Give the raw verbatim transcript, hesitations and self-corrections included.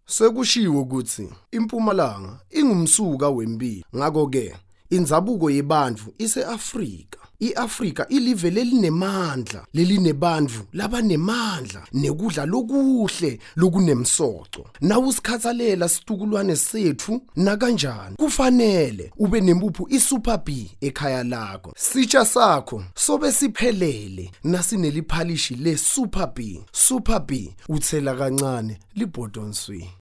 Sekushiwo ukuthi iMpumalanga ingumsuka wempilo. Ngakho ke indzabuko yebantu ise-Afrika. I-Afrika ilive lelinemandla, lelinebantfu labanemandla nekudla lokuhle lokunemsoco. Nawusikhathalela situkulwane sethu nakanjani kufanele ube nempuphu iSuper B ekhaya lakho. Sitsha sakho sobe siphelele nasineliphalishi leSuper B. Super B uthela kancane libhotonswe.